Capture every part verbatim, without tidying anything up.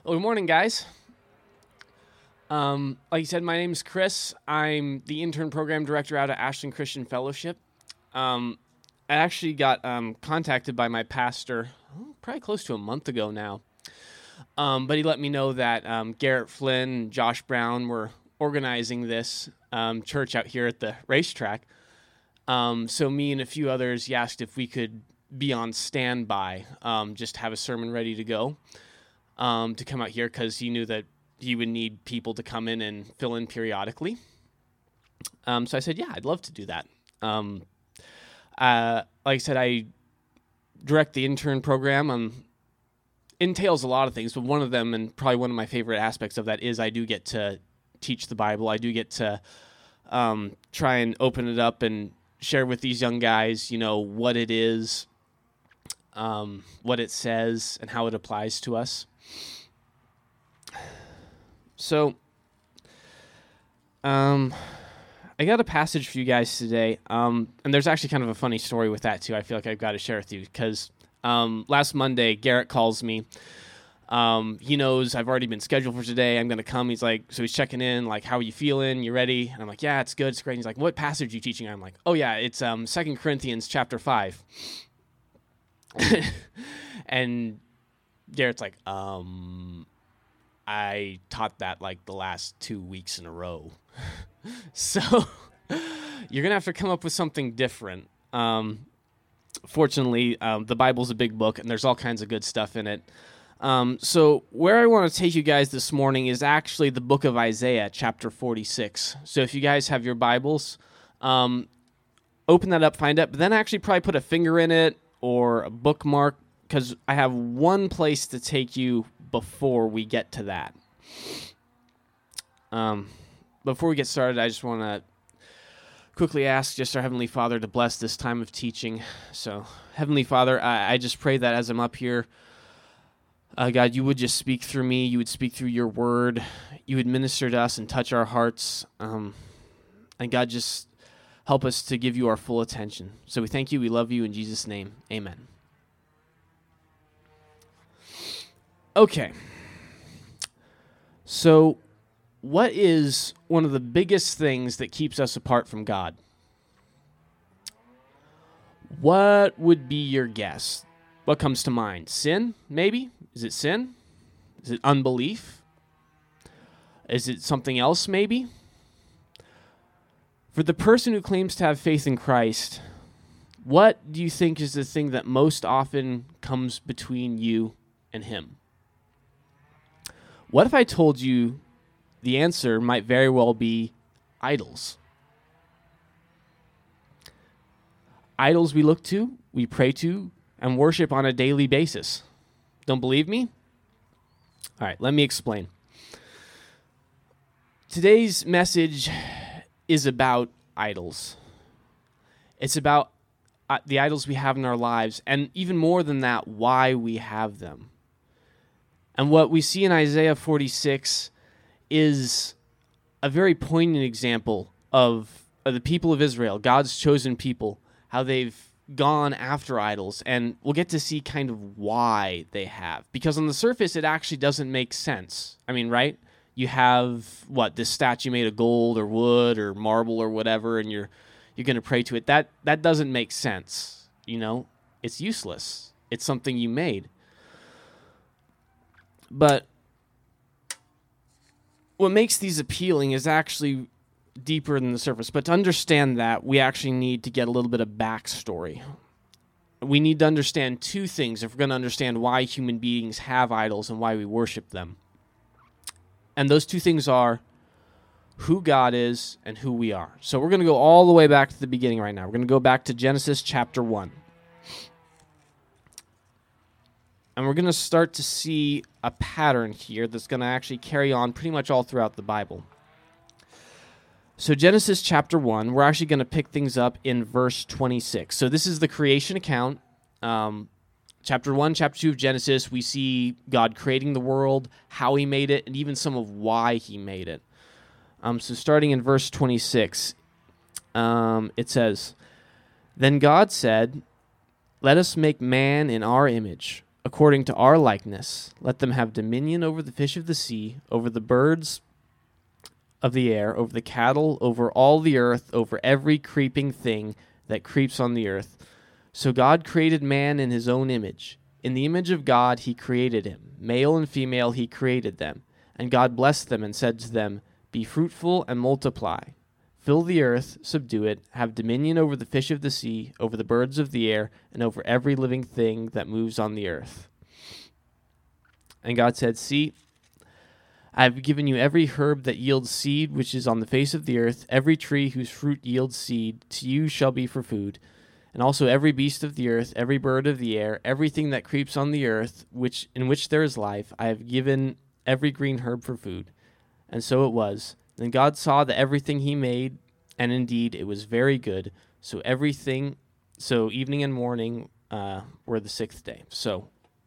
Well, good morning, guys. Um, like you said, my name is Chris. I'm the intern program director out at Ashton Christian Fellowship. Um, I actually got um, contacted by my pastor oh, probably close to a month ago now. Um, but he let me know that um, Garrett Flynn and Josh Brown were organizing this um, church out here at the racetrack. Um, so me and a few others he asked if we could be on standby, um, just have a sermon ready to go um, to come out here because he knew that he would need people to come in and fill in periodically. Um, so I said, yeah, I'd love to do that. Um, uh, like I said, I direct the intern program. Um, entails a lot of things, but one of them, and probably one of my favorite aspects of that, is I do get to teach the Bible. I do get to um, try and open it up and share with these young guys, you know, what it is, um, what it says, and how it applies to us. So, um, I got a passage for you guys today, um, and there's actually kind of a funny story with that, too. I feel like I've got to share with you, because um, last Monday, Garrett calls me. Um, he knows I've already been scheduled for today. I'm going to come. He's like, so he's checking in, like, how are you feeling? You ready? And I'm like, yeah, it's good. It's great. And he's like, what passage are you teaching? I'm like, oh, yeah, it's um, Second Corinthians chapter five. And Garrett's like, um... I taught that like the last two weeks in a row. So you're going to have to come up with something different. Um, fortunately, um, the Bible's a big book and there's all kinds of good stuff in it. Um, so where I want to take you guys this morning is actually the book of Isaiah, chapter forty-six. So if you guys have your Bibles, um, open that up, find it, but then actually probably put a finger in it or a bookmark, because I have one place to take you before we get to that. Um, before we get started, I just want to quickly ask just our Heavenly Father to bless this time of teaching. So, Heavenly Father, I, I just pray that as I'm up here, uh, God, you would just speak through me. You would speak through your word. You would minister to us and touch our hearts. Um, and God, just help us to give you our full attention. So we thank you. We love you. In Jesus' name, amen. Okay, so what is one of the biggest things that keeps us apart from God? What would be your guess? What comes to mind? Sin, maybe? Is it sin? Is it unbelief? Is it something else, maybe? For the person who claims to have faith in Christ, what do you think is the thing that most often comes between you and him? What if I told you the answer might very well be idols? Idols we look to, we pray to, and worship on a daily basis. Don't believe me? All right, let me explain. Today's message is about idols. It's about uh, the idols we have in our lives, and even more than that, why we have them. And what we see in Isaiah forty-six is a very poignant example of, of the people of Israel, God's chosen people, how they've gone after idols. And we'll get to see kind of why they have. Because on the surface, it actually doesn't make sense. I mean, right? You have, what, this statue made of gold or wood or marble or whatever, and you're you're going to pray to it. That that doesn't make sense, you know? It's useless. It's something you made. But what makes these appealing is actually deeper than the surface. But to understand that, we actually need to get a little bit of backstory. We need to understand two things if we're going to understand why human beings have idols and why we worship them. And those two things are who God is and who we are. So we're going to go all the way back to the beginning right now. We're going to go back to Genesis chapter one. And we're going to start to see a pattern here that's going to actually carry on pretty much all throughout the Bible. So Genesis chapter one, we're actually going to pick things up in verse twenty-six. So this is the creation account. Um, chapter one, chapter two of Genesis, we see God creating the world, how he made it, and even some of why he made it. Um, so starting in verse twenty-six, um, it says, "Then God said, 'Let us make man in our image, according to our likeness. Let them have dominion over the fish of the sea, over the birds of the air, over the cattle, over all the earth, over every creeping thing that creeps on the earth. So God created man in his own image. In the image of God he created him. Male and female he created them. And God blessed them and said to them, Be fruitful and multiply. Fill the earth, subdue it, have dominion over the fish of the sea, over the birds of the air, and over every living thing that moves on the earth. And God said, See, I have given you every herb that yields seed which is on the face of the earth, every tree whose fruit yields seed, to you shall be for food. And also every beast of the earth, every bird of the air, everything that creeps on the earth, which in which there is life, I have given every green herb for food. And so it was. Then God saw that everything he made, and indeed it was very good. So everything, so evening and morning uh, were the sixth day. So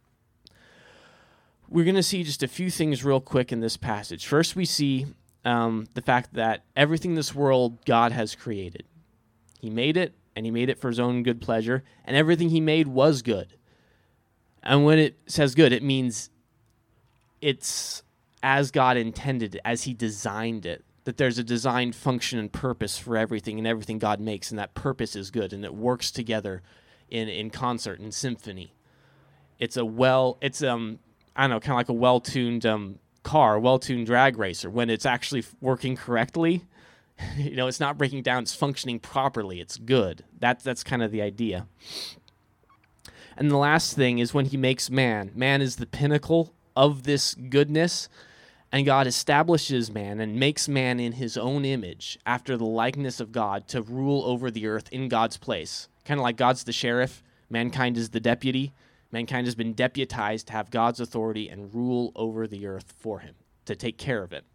we're going to see just a few things real quick in this passage. First, we see um, the fact that everything in this world God has created. He made it, and he made it for his own good pleasure, and everything he made was good. And when it says good, it means it's as God intended it, as he designed it, that there's a designed function and purpose for everything and everything God makes, and that purpose is good, and it works together in, in concert, in symphony. It's a well, it's, um, I don't know, kind of like a well-tuned um, car, well-tuned drag racer. When it's actually f- working correctly, you know, it's not breaking down, it's functioning properly, it's good. That, that's kind of the idea. And the last thing is when he makes man. Man is the pinnacle of this goodness, and God establishes man and makes man in his own image, after the likeness of God, to rule over the earth in God's place. Kind of like God's the sheriff, mankind is the deputy. Mankind has been deputized to have God's authority and rule over the earth for him, to take care of it.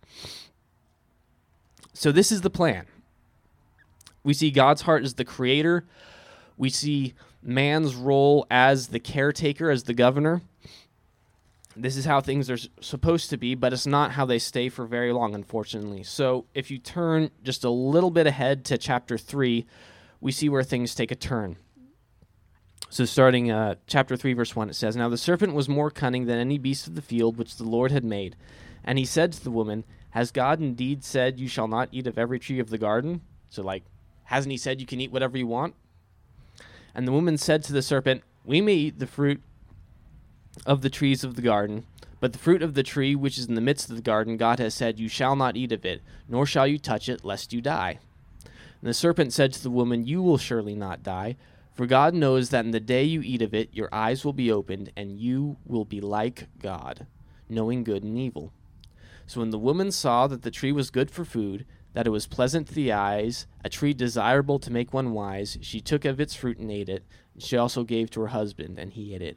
So this is the plan. We see God's heart as the creator. We see man's role as the caretaker, as the governor. This is how things are supposed to be, but it's not how they stay for very long, unfortunately. So if you turn just a little bit ahead to chapter three, we see where things take a turn. So starting uh, chapter three, verse one, it says, Now the serpent was more cunning than any beast of the field which the Lord had made. And he said to the woman, Has God indeed said you shall not eat of every tree of the garden? So like, hasn't he said you can eat whatever you want? And the woman said to the serpent, We may eat the fruit of the trees of the garden, but the fruit of the tree which is in the midst of the garden, God has said, You shall not eat of it, nor shall you touch it, lest you die. And the serpent said to the woman, You will surely not die, for God knows that in the day you eat of it, your eyes will be opened, and you will be like God, knowing good and evil. So when the woman saw that the tree was good for food, that it was pleasant to the eyes, a tree desirable to make one wise, she took of its fruit and ate it. And she also gave to her husband, and he ate it.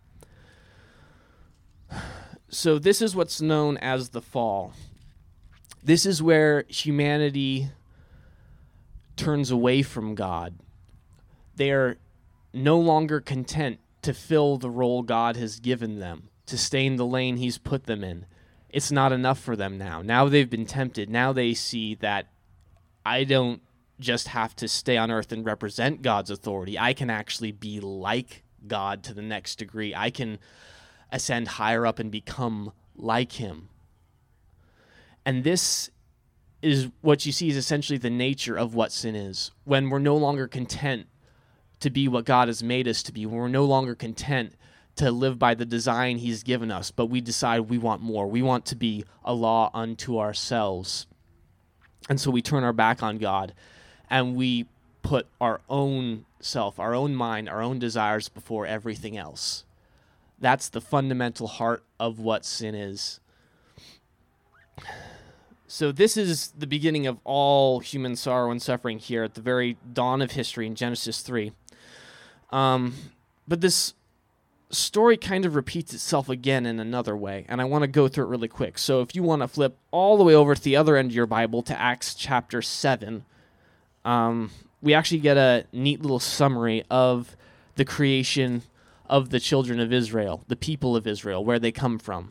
So this is what's known as the fall. This is where humanity turns away from God. They are no longer content to fill the role God has given them, to stay in the lane he's put them in. It's not enough for them now. Now they've been tempted. Now they see that I don't just have to stay on earth and represent God's authority. I can actually be like God to the next degree. I can ascend higher up and become like him. And this is what you see is essentially the nature of what sin is. When we're no longer content to be what God has made us to be, when we're no longer content to live by the design he's given us, but we decide we want more. We want to be a law unto ourselves. And so we turn our back on God, and we put our own self, our own mind, our own desires before everything else. That's the fundamental heart of what sin is. So this is the beginning of all human sorrow and suffering here at the very dawn of history in Genesis three. Um, but this story kind of repeats itself again in another way, and I want to go through it really quick. So if you want to flip all the way over to the other end of your Bible to Acts chapter seven, um, we actually get a neat little summary of the creation of the children of Israel, the people of Israel, where they come from.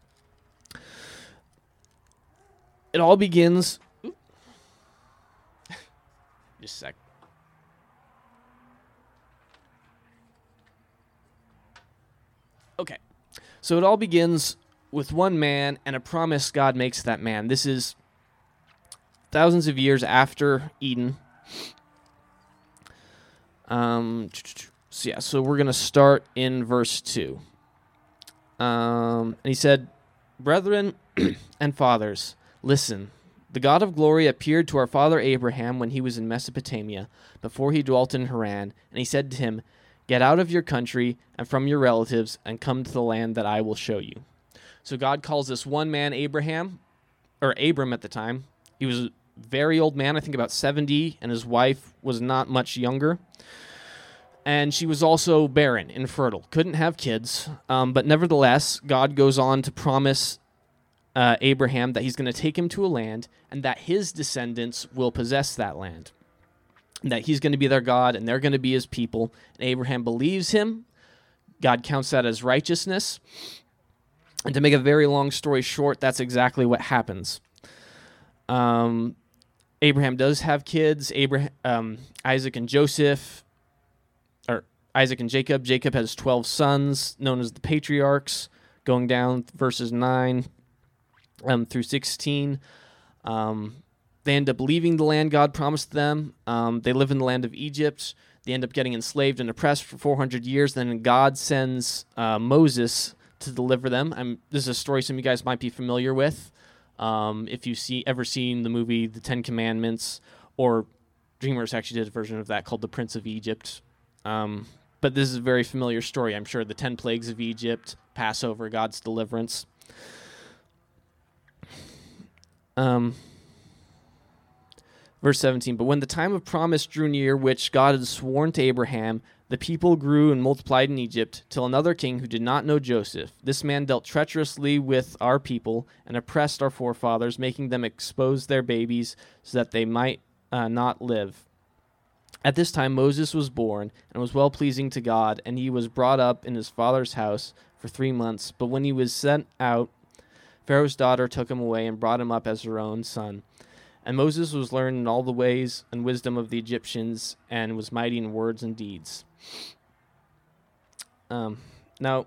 It all begins... Just a sec. So it all begins with one man and a promise God makes to that man. This is thousands of years after Eden. Um, so yeah, so we're going to start in verse two. Um, and he said, "Brethren and fathers, listen. The God of glory appeared to our father Abraham when he was in Mesopotamia, before he dwelt in Haran, and he said to him, 'Get out of your country and from your relatives and come to the land that I will show you.'" So God calls this one man Abraham, or Abram at the time. He was a very old man, I think about seventy, and his wife was not much younger. And she was also barren, infertile, couldn't have kids. Um, but nevertheless, God goes on to promise uh, Abraham that he's going to take him to a land and that his descendants will possess that land. And that he's going to be their God and they're going to be his people. And Abraham believes him. God counts that as righteousness. And to make a very long story short, that's exactly what happens. Um, Abraham does have kids, Abraham, um, Isaac and Joseph, or Isaac and Jacob. Jacob has twelve sons, known as the patriarchs, going down verses nine um, through sixteen. Um, they end up leaving the land God promised them. Um, they live in the land of Egypt. They end up getting enslaved and oppressed for four hundred years. Then God sends uh, Moses to deliver them. I'm, this is a story some of you guys might be familiar with. Um, if you see ever seen the movie The Ten Commandments, or DreamWorks actually did a version of that called The Prince of Egypt. Um, but this is a very familiar story, I'm sure. The ten plagues of Egypt, Passover, God's deliverance. Um, verse seventeen, "But when the time of promise drew near, which God had sworn to Abraham, the people grew and multiplied in Egypt, till another king who did not know Joseph. This man dealt treacherously with our people and oppressed our forefathers, making them expose their babies so that they might uh, not live. At this time Moses was born and was well-pleasing to God, and he was brought up in his father's house for three months. But when he was sent out, Pharaoh's daughter took him away and brought him up as her own son. And Moses was learned in all the ways and wisdom of the Egyptians, and was mighty in words and deeds." Um, now,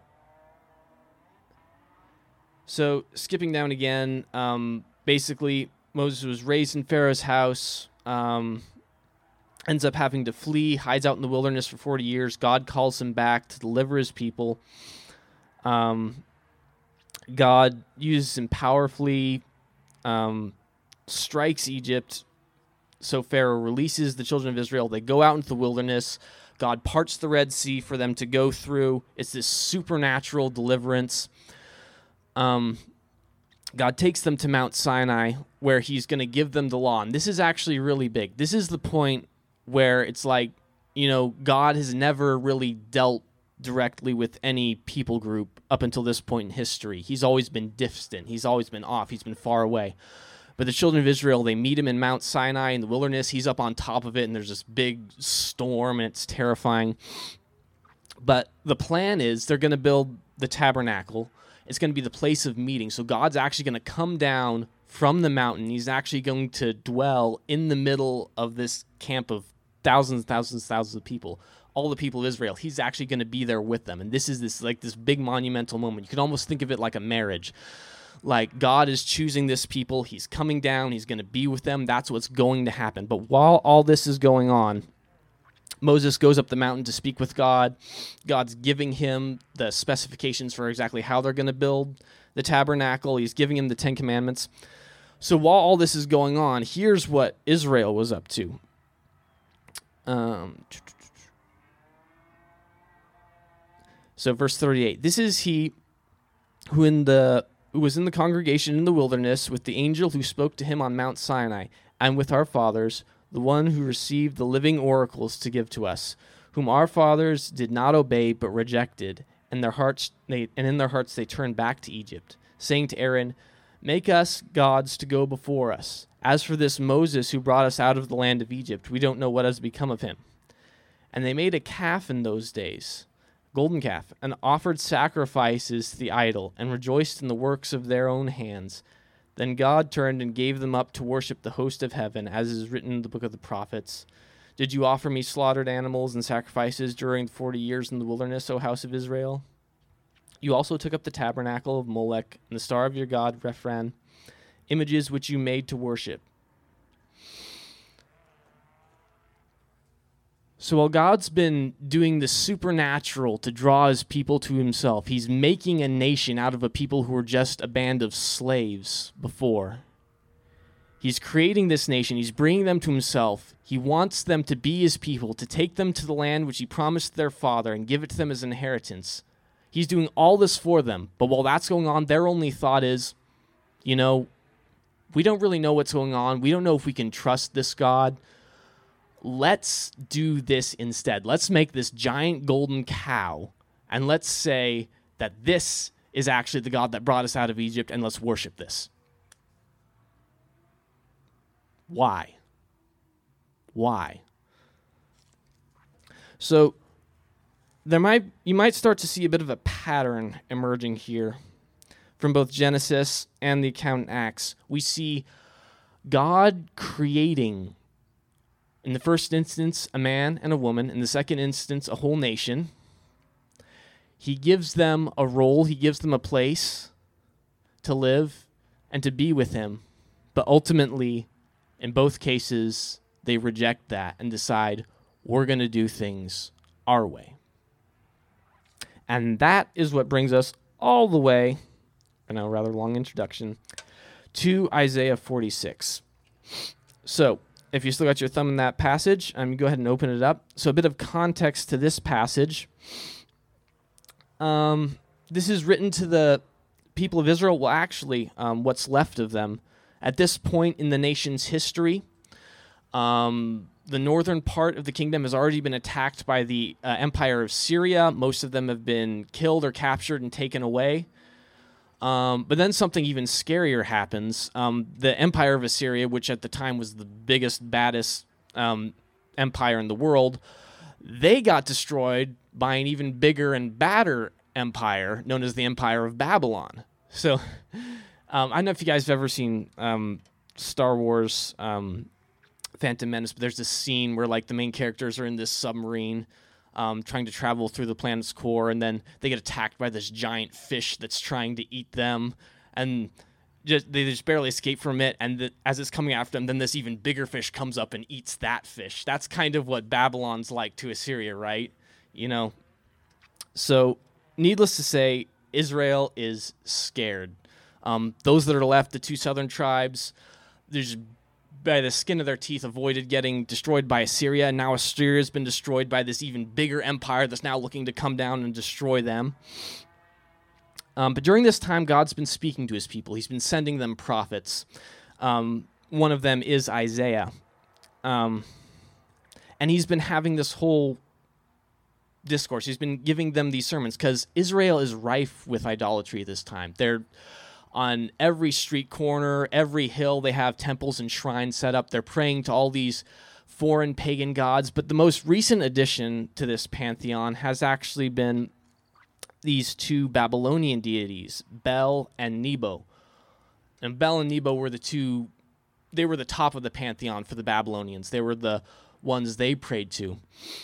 so skipping down again, um, basically Moses was raised in Pharaoh's house, um, ends up having to flee, hides out in the wilderness for forty years. God calls him back to deliver his people. Um, God uses him powerfully, um, strikes Egypt, so Pharaoh releases the children of Israel. They go out into the wilderness. God parts the Red Sea for them to go through. It's this supernatural deliverance. Um, God takes them to Mount Sinai, where he's going to give them the law. And this is actually really big. This is the point where it's like, you know, God has never really dealt directly with any people group up until this point in history. He's always been distant. He's always been off. He's been far away. But the children of Israel, they meet him in Mount Sinai in the wilderness. He's up on top of it, and there's this big storm, and it's terrifying. But the plan is they're going to build the tabernacle. It's going to be the place of meeting. So God's actually going to come down from the mountain. He's actually going to dwell in the middle of this camp of thousands and thousands and thousands of people, all the people of Israel. He's actually going to be there with them. And this is this like this big monumental moment. You can almost think of it like a marriage. Like, God is choosing this people. He's coming down. He's going to be with them. That's what's going to happen. But while all this is going on, Moses goes up the mountain to speak with God. God's giving him the specifications for exactly how they're going to build the tabernacle. He's giving him the Ten Commandments. So while all this is going on, here's what Israel was up to. Um, so verse thirty-eight. This is he who in the who was in the congregation in the wilderness with the angel who spoke to him on Mount Sinai, and with our fathers, the one who received the living oracles to give to us, whom our fathers did not obey but rejected, and their hearts they and in their hearts they turned back to Egypt, saying to Aaron, "Make us gods to go before us. As for this Moses who brought us out of the land of Egypt, we don't know what has become of him." And they made a calf in those days, golden calf, and offered sacrifices to the idol, and rejoiced in the works of their own hands. Then God turned and gave them up to worship the host of heaven, as is written in the book of the prophets. "Did you offer me slaughtered animals and sacrifices during forty years in the wilderness, O house of Israel?" You also took up the tabernacle of Molech and the star of your god Rephan, images which you made to worship. So while God's been doing the supernatural to draw his people to himself, he's making a nation out of a people who were just a band of slaves before. He's creating this nation. He's bringing them to himself. He wants them to be his people, to take them to the land which he promised their father and give it to them as an inheritance. He's doing all this for them. But while that's going on, their only thought is, you know, we don't really know what's going on. We don't know if we can trust this God. Let's do this instead. Let's make this giant golden cow, and let's say that this is actually the God that brought us out of Egypt, and let's worship this. Why? Why? So there might you might start to see a bit of a pattern emerging here from both Genesis and the account in Acts. We see God creating, in the first instance, a man and a woman. In the second instance, a whole nation. He gives them a role. He gives them a place to live and to be with him. But ultimately, in both cases, they reject that and decide, we're going to do things our way. And that is what brings us all the way, I know, rather long introduction, to Isaiah forty-six. So, if you still got your thumb in that passage, um, go ahead and open it up. So a bit of context to this passage. Um, this is written to the people of Israel, well, actually, um, what's left of them. At this point in the nation's history, um, the northern part of the kingdom has already been attacked by the uh, empire of Syria. Most of them have been killed or captured and taken away. Um, but then something even scarier happens. Um, the empire of Assyria, which at the time was the biggest, baddest um, empire in the world, they got destroyed by an even bigger and badder empire known as the Empire of Babylon. So um, I don't know if you guys have ever seen um, Star Wars um, Phantom Menace, but there's this scene where like the main characters are in this submarine Um, trying to travel through the planet's core, and then they get attacked by this giant fish that's trying to eat them, and just, they just barely escape from it, and the, as it's coming after them, then this even bigger fish comes up and eats that fish. That's kind of what Babylon's like to Assyria, right? You know? So, needless to say, Israel is scared. Um, those that are left, the two southern tribes, there's by the skin of their teeth avoided getting destroyed by Assyria, and now Assyria has been destroyed by this even bigger empire that's now looking to come down and destroy them. Um, but during this time, God's been speaking to his people. He's been sending them prophets. Um, one of them is Isaiah. Um, and he's been having this whole discourse. He's been giving them these sermons because Israel is rife with idolatry at this time. They're on every street corner, every hill, they have temples and shrines set up. They're praying to all these foreign pagan gods. But the most recent addition to this pantheon has actually been these two Babylonian deities, Bel and Nebo. And Bel and Nebo were the two, they were the top of the pantheon for the Babylonians. They were the ones they prayed to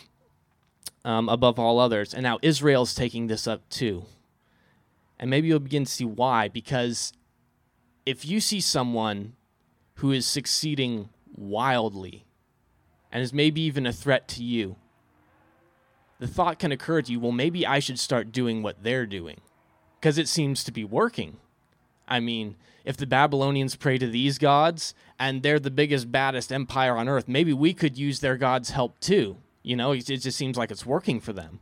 um, above all others. And now Israel's taking this up too. And maybe you'll begin to see why, because if you see someone who is succeeding wildly and is maybe even a threat to you, the thought can occur to you, well, maybe I should start doing what they're doing because it seems to be working. I mean, if the Babylonians pray to these gods and they're the biggest, baddest empire on earth, maybe we could use their gods' help too. You know, it just seems like it's working for them.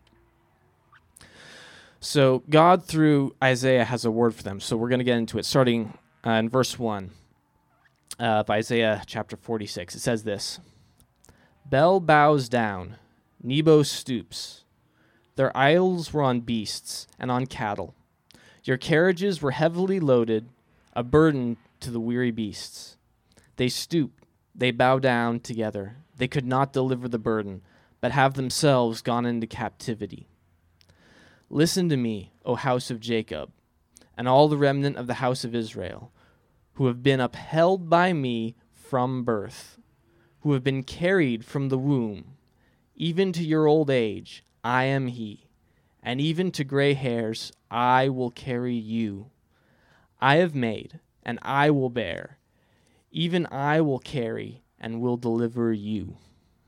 So God, through Isaiah, has a word for them. So we're going to get into it, starting uh, in verse one uh, of Isaiah chapter forty-six. It says this: Bel bows down, Nebo stoops. Their idols were on beasts and on cattle. Your carriages were heavily loaded, a burden to the weary beasts. They stoop, they bow down together. They could not deliver the burden, but have themselves gone into captivity. Listen to me, O house of Jacob, and all the remnant of the house of Israel, who have been upheld by me from birth, who have been carried from the womb, even to your old age. I am he, and even to gray hairs I will carry you. I have made, and I will bear. Even I will carry and will deliver you.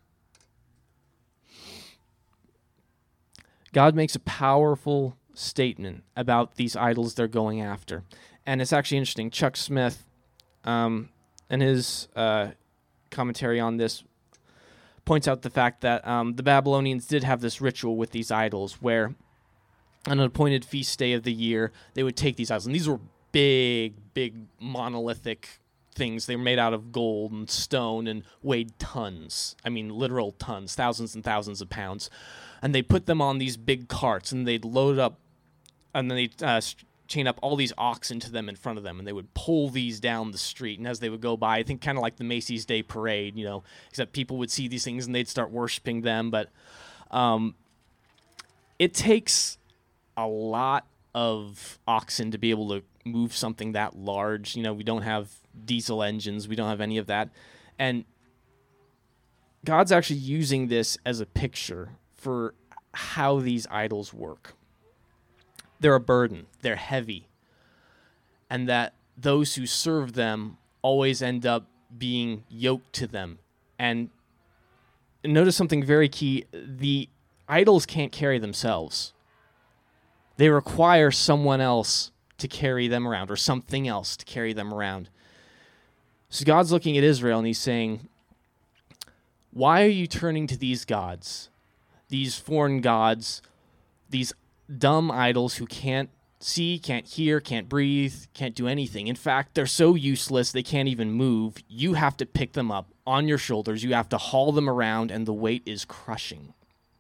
God makes a powerful statement about these idols they're going after. And it's actually interesting. Chuck Smith, um, in his uh, commentary on this, points out the fact that um, the Babylonians did have this ritual with these idols where on an appointed feast day of the year, they would take these idols. And these were big, big monolithic things. They were made out of gold and stone and weighed tons. I mean, literal tons, thousands and thousands of pounds. And they put them on these big carts, and they'd load up, and then they'd uh, chain up all these oxen to them in front of them, and they would pull these down the street. And as they would go by, I think kind of like the Macy's Day Parade, you know, except people would see these things and they'd start worshiping them. But um, it takes a lot of oxen to be able to move something that large. You know, we don't have diesel engines. We don't have any of that. And God's actually using this as a picture for how these idols work. They're a burden. They're heavy. And that those who serve them always end up being yoked to them. And notice something very key. The idols can't carry themselves. They require someone else to carry them around, or something else to carry them around. So God's looking at Israel and he's saying, why are you turning to these gods? These foreign gods, these dumb idols who can't see, can't hear, can't breathe, can't do anything. In fact, they're so useless they can't even move. You have to pick them up on your shoulders. You have to haul them around, and the weight is crushing.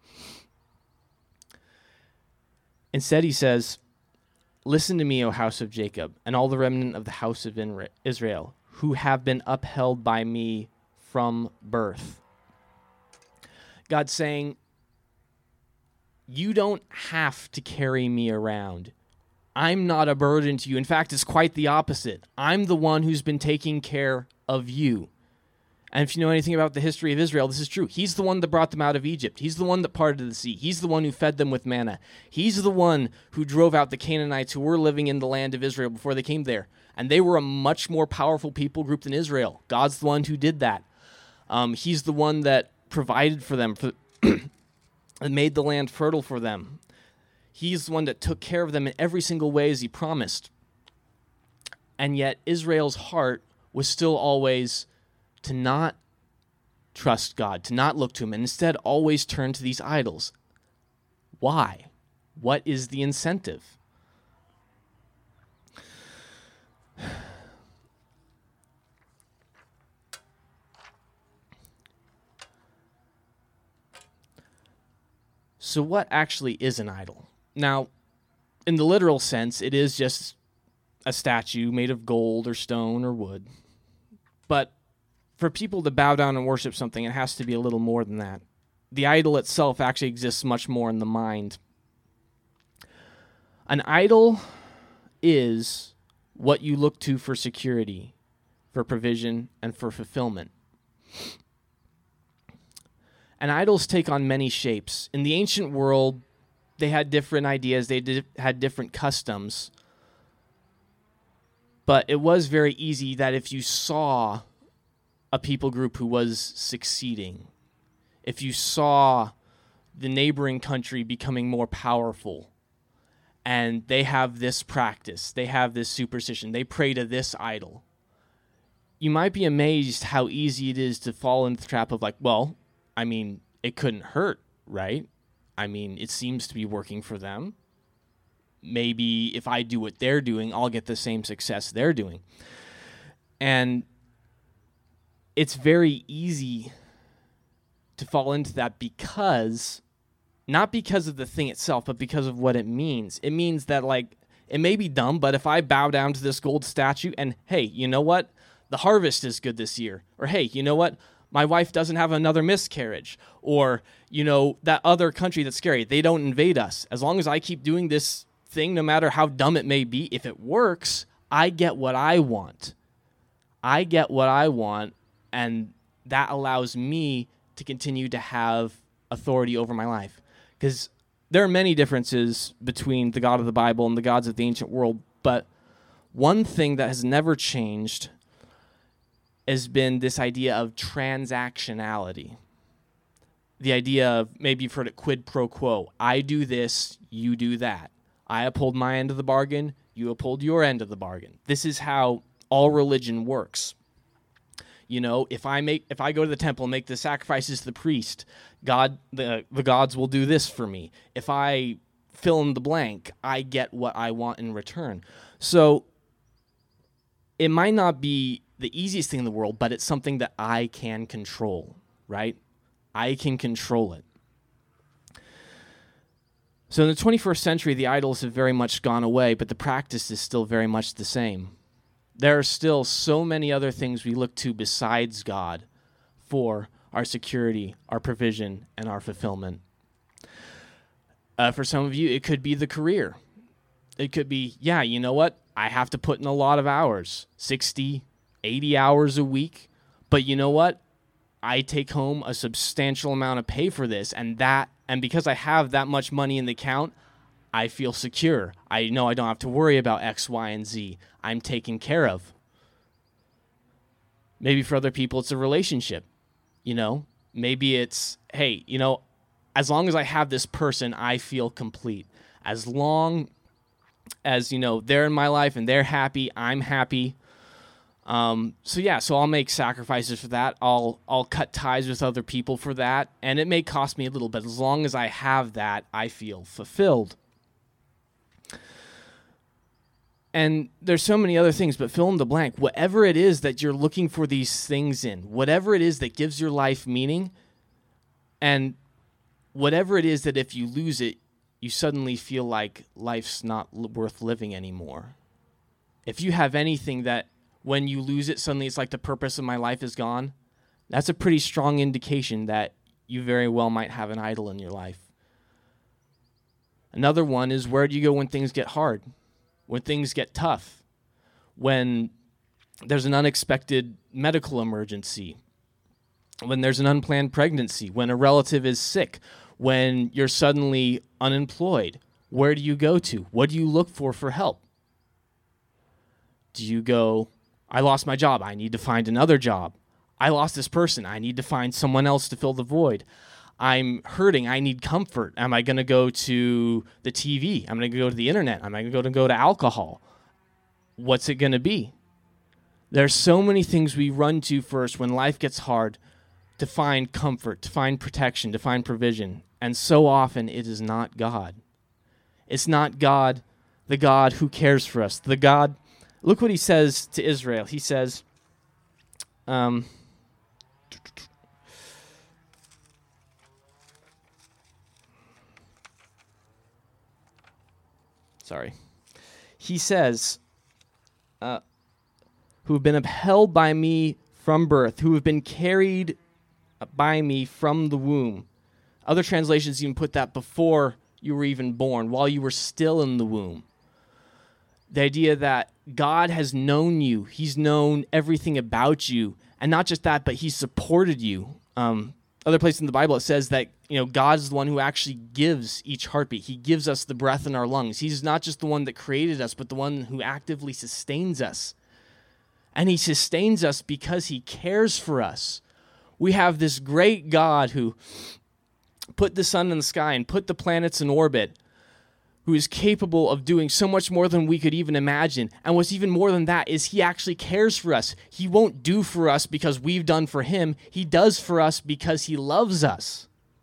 Instead, he says, listen to me, O house of Jacob, and all the remnant of the house of Israel, who have been upheld by me from birth. God's saying, you don't have to carry me around. I'm not a burden to you. In fact, it's quite the opposite. I'm the one who's been taking care of you. And if you know anything about the history of Israel, this is true. He's the one that brought them out of Egypt. He's the one that parted the sea. He's the one who fed them with manna. He's the one who drove out the Canaanites who were living in the land of Israel before they came there. And they were a much more powerful people group than Israel. God's the one who did that. Um, he's the one that provided for them, for and made the land fertile for them. He's the one that took care of them in every single way as he promised. And yet Israel's heart was still always to not trust God, to not look to him, and instead always turn to these idols. Why? What is the incentive? So what actually is an idol? Now, in the literal sense, it is just a statue made of gold or stone or wood. But for people to bow down and worship something, it has to be a little more than that. The idol itself actually exists much more in the mind. An idol is what you look to for security, for provision, and for fulfillment. And idols take on many shapes. In the ancient world, they had different ideas. They did, had different customs. But it was very easy that if you saw a people group who was succeeding, if you saw the neighboring country becoming more powerful, and they have this practice, they have this superstition, they pray to this idol, you might be amazed how easy it is to fall into the trap of like, well, I mean, it couldn't hurt, right? I mean, it seems to be working for them. Maybe if I do what they're doing, I'll get the same success they're doing. And it's very easy to fall into that because, not because of the thing itself, but because of what it means. It means that, like, it may be dumb, but if I bow down to this gold statue and, hey, you know what? The harvest is good this year. Or, hey, you know what? My wife doesn't have another miscarriage. Or, you know, that other country that's scary, they don't invade us. As long as I keep doing this thing, no matter how dumb it may be, if it works, I get what I want. I get what I want, and that allows me to continue to have authority over my life. Because there are many differences between the God of the Bible and the gods of the ancient world, but one thing that has never changed has been this idea of transactionality. The idea of, maybe you've heard it, quid pro quo. I do this, you do that. I uphold my end of the bargain, you uphold your end of the bargain. This is how all religion works. You know, if I make, if I go to the temple and make the sacrifices to the priest, God, the the gods will do this for me. If I fill in the blank, I get what I want in return. So it might not be the easiest thing in the world, but it's something that I can control, right? I can control it. So in the twenty-first century, the idols have very much gone away, but the practice is still very much the same. There are still so many other things we look to besides God for our security, our provision, and our fulfillment. Uh, for some of you, it could be the career. It could be, yeah, you know what? I have to put in a lot of hours, sixty, eighty hours a week. But you know what? I take home a substantial amount of pay for this, and that, and because I have that much money in the account, I feel secure. I know I don't have to worry about X, Y, and Z. I'm taken care of. Maybe for other people, it's a relationship. You know, maybe it's, hey, you know, as long as I have this person, I feel complete. As long as, you know, they're in my life and they're happy, I'm happy. Um, so yeah, so I'll make sacrifices for that. I'll I'll cut ties with other people for that, and it may cost me a little, but as long as I have that, I feel fulfilled. And there's so many other things, but fill in the blank. Whatever it is that you're looking for these things in, whatever it is that gives your life meaning, and whatever it is that if you lose it, you suddenly feel like life's not l- worth living anymore. If you have anything that when you lose it, suddenly it's like the purpose of my life is gone, that's a pretty strong indication that you very well might have an idol in your life. Another one is, where do you go when things get hard? When things get tough, when there's an unexpected medical emergency, when there's an unplanned pregnancy, when a relative is sick, when you're suddenly unemployed, where do you go to? What do you look for for help? Do you go, I lost my job, I need to find another job. I lost this person, I need to find someone else to fill the void. I'm hurting, I need comfort. Am I going to go to the T V? I'm going to go to the internet. Am I going to go to alcohol? What's it going to be? There's so many things we run to first when life gets hard to find comfort, to find protection, to find provision. And so often it is not God. It's not God, the God who cares for us. The God, look what he says to Israel. He says, um, Sorry. He says, uh, who have been upheld by me from birth, who have been carried by me from the womb. Other translations even put that before you were even born, while you were still in the womb. The idea that God has known you. He's known everything about you. And not just that, but he's supported you. Um, other places in the Bible, it says that, you know, God is the one who actually gives each heartbeat. He gives us the breath in our lungs. He's not just the one that created us, but the one who actively sustains us. And he sustains us because he cares for us. We have this great God who put the sun in the sky and put the planets in orbit, who is capable of doing so much more than we could even imagine. And what's even more than that is he actually cares for us. He won't do for us because we've done for him. He does for us because he loves us.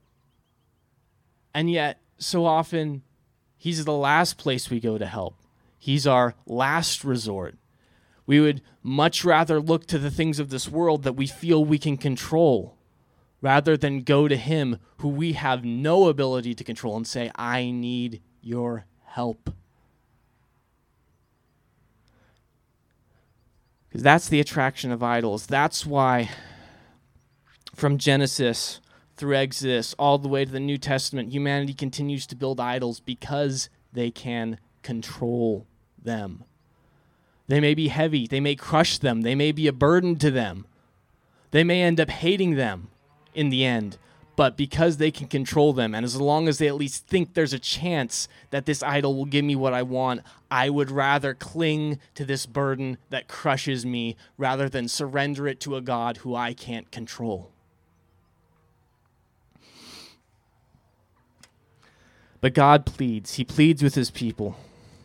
And yet, so often, he's the last place we go to help. He's our last resort. We would much rather look to the things of this world that we feel we can control, rather than go to him who we have no ability to control and say, I need your help. Because that's the attraction of idols. That's why from Genesis through Exodus all the way to the New Testament, humanity continues to build idols because they can control them. They may be heavy. They may crush them. They may be a burden to them. They may end up hating them in the end. But because they can control them, and as long as they at least think there's a chance that this idol will give me what I want, I would rather cling to this burden that crushes me rather than surrender it to a God who I can't control. But God pleads. He pleads with his people.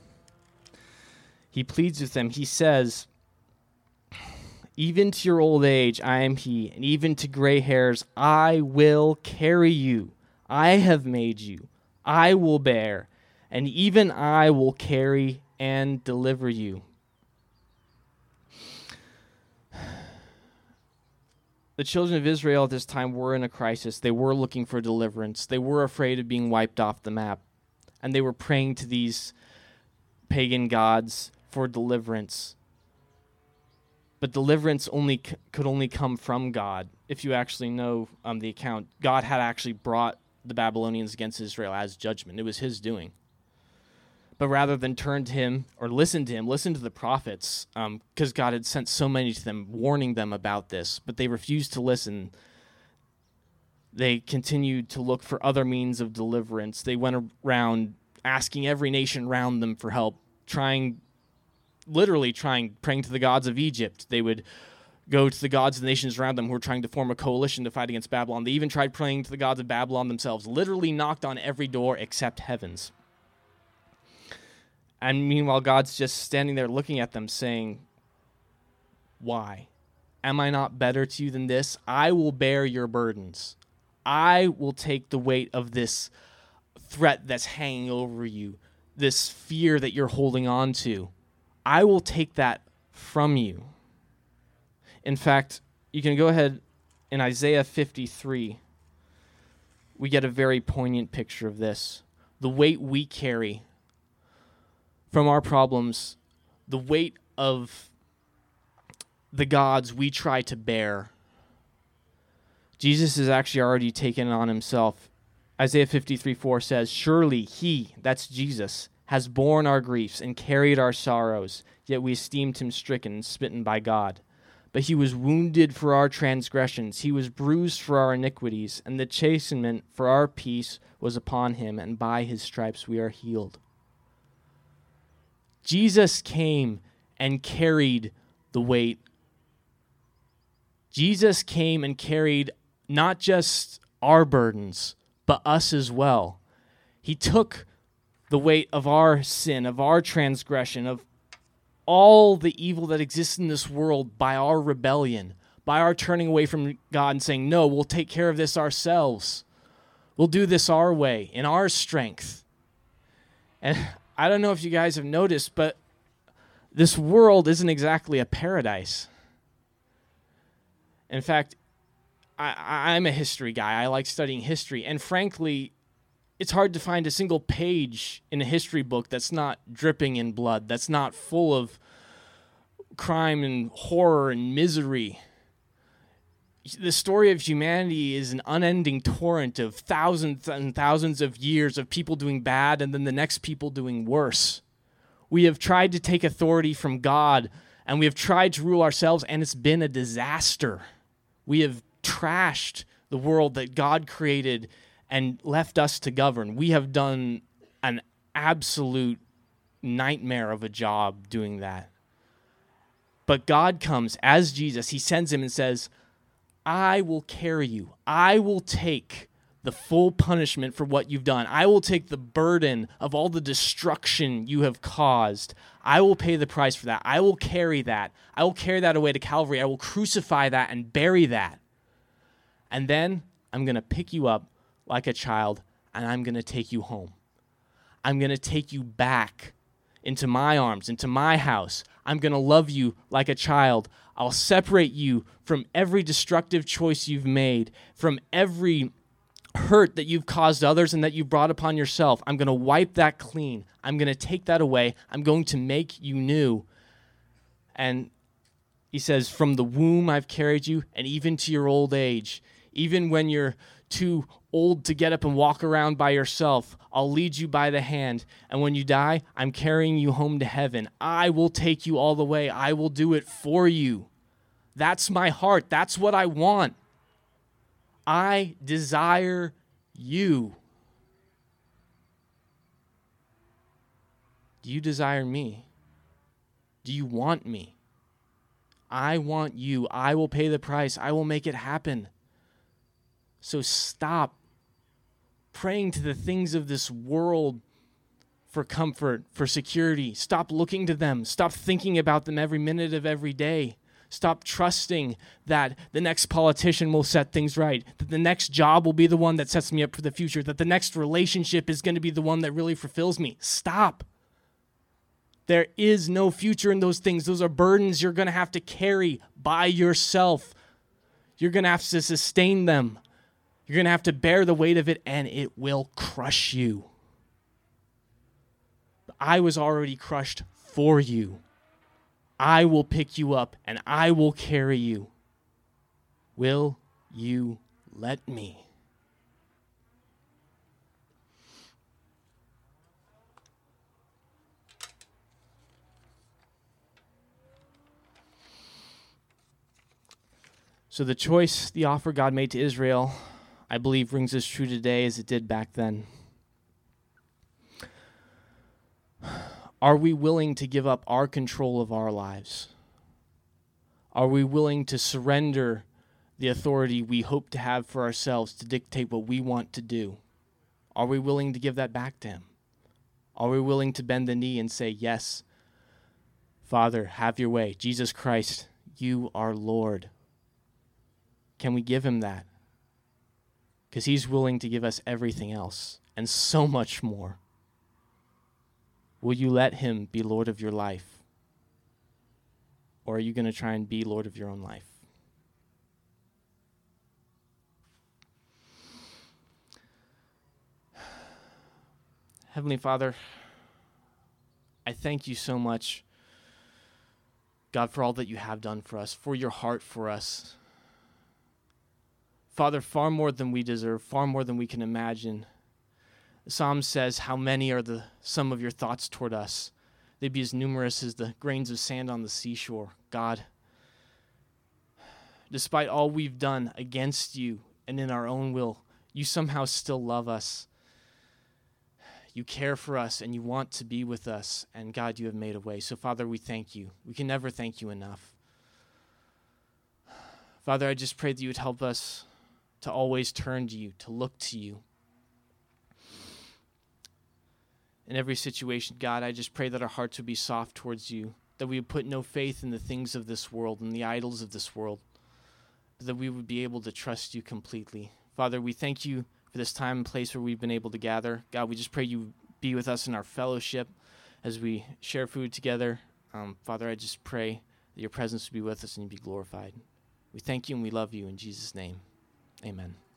He pleads with them. He says, even to your old age, I am he, and even to gray hairs, I will carry you. I have made you. I will bear, and even I will carry and deliver you. The children of Israel at this time were in a crisis. They were looking for deliverance. They were afraid of being wiped off the map, and they were praying to these pagan gods for deliverance. But deliverance only c- could only come from God. If you actually know um, the account, God had actually brought the Babylonians against Israel as judgment. It was his doing. But rather than turn to him or listen to him, listen to the prophets, because um, God had sent so many to them, warning them about this. But they refused to listen. They continued to look for other means of deliverance. They went around asking every nation around them for help, trying literally trying, praying to the gods of Egypt. They would go to the gods of the nations around them who were trying to form a coalition to fight against Babylon. They even tried praying to the gods of Babylon themselves, literally knocked on every door except heaven's. And meanwhile, God's just standing there looking at them saying, why? Am I not better to you than this? I will bear your burdens. I will take the weight of this threat that's hanging over you, this fear that you're holding on to. I will take that from you. In fact, you can go ahead in Isaiah fifty-three. We get a very poignant picture of this. The weight we carry from our problems, the weight of the gods we try to bear, Jesus has actually already taken it on himself. Isaiah fifty-three four says, surely he, that's Jesus, has borne our griefs and carried our sorrows, yet we esteemed him stricken and smitten by God. But he was wounded for our transgressions, he was bruised for our iniquities, and the chastenment for our peace was upon him, and by his stripes we are healed. Jesus came and carried the weight. Jesus came and carried not just our burdens, but us as well. He took the weight of our sin, of our transgression, of all the evil that exists in this world by our rebellion, by our turning away from God and saying, no, we'll take care of this ourselves. We'll do this our way, in our strength. And I don't know if you guys have noticed, but this world isn't exactly a paradise. In fact, I, I'm a history guy. I like studying history. And frankly, it's hard to find a single page in a history book that's not dripping in blood, that's not full of crime and horror and misery. The story of humanity is an unending torrent of thousands and thousands of years of people doing bad and then the next people doing worse. We have tried to take authority from God, and we have tried to rule ourselves, and it's been a disaster. We have trashed the world that God created and left us to govern. We have done an absolute nightmare of a job doing that. But God comes as Jesus. He sends him and says, I will carry you. I will take the full punishment for what you've done. I will take the burden of all the destruction you have caused. I will pay the price for that. I will carry that. I will carry that away to Calvary. I will crucify that and bury that. And then I'm going to pick you up like a child, and I'm going to take you home. I'm going to take you back into my arms, into my house. I'm going to love you like a child. I'll separate you from every destructive choice you've made, from every hurt that you've caused others and that you've brought upon yourself. I'm going to wipe that clean. I'm going to take that away. I'm going to make you new. And he says, from the womb I've carried you, and even to your old age, even when you're too old to get up and walk around by yourself, I'll lead you by the hand. And when you die, I'm carrying you home to heaven. I will take you all the way. I will do it for you. That's my heart. That's what I want. I desire you. Do you desire me? Do you want me? I want you. I will pay the price. I will make it happen. So stop praying to the things of this world for comfort, for security. Stop looking to them. Stop thinking about them every minute of every day. Stop trusting that the next politician will set things right, that the next job will be the one that sets me up for the future, that the next relationship is going to be the one that really fulfills me. Stop. There is no future in those things. Those are burdens you're going to have to carry by yourself. You're going to have to sustain them. You're going to have to bear the weight of it, and it will crush you. I was already crushed for you. I will pick you up, and I will carry you. Will you let me? So the choice, the offer God made to Israel, I believe rings as true today as it did back then. Are we willing to give up our control of our lives? Are we willing to surrender the authority we hope to have for ourselves to dictate what we want to do? Are we willing to give that back to him? Are we willing to bend the knee and say, yes, Father, have your way. Jesus Christ, you are Lord. Can we give him that? Because he's willing to give us everything else and so much more. Will you let him be Lord of your life? Or are you going to try and be Lord of your own life? Heavenly Father, I thank you so much, God, for all that you have done for us, for your heart for us. Father, far more than we deserve, far more than we can imagine. The Psalm says, how many are the sum of your thoughts toward us? They'd be as numerous as the grains of sand on the seashore. God, despite all we've done against you and in our own will, you somehow still love us. You care for us and you want to be with us. And God, you have made a way. So Father, we thank you. We can never thank you enough. Father, I just pray that you would help us to always turn to you, to look to you. In every situation, God, I just pray that our hearts would be soft towards you, that we would put no faith in the things of this world and the idols of this world, but that we would be able to trust you completely. Father, we thank you for this time and place where we've been able to gather. God, we just pray you be with us in our fellowship as we share food together. Um, Father, I just pray that your presence would be with us and you'd be glorified. We thank you and we love you in Jesus' name. Amen.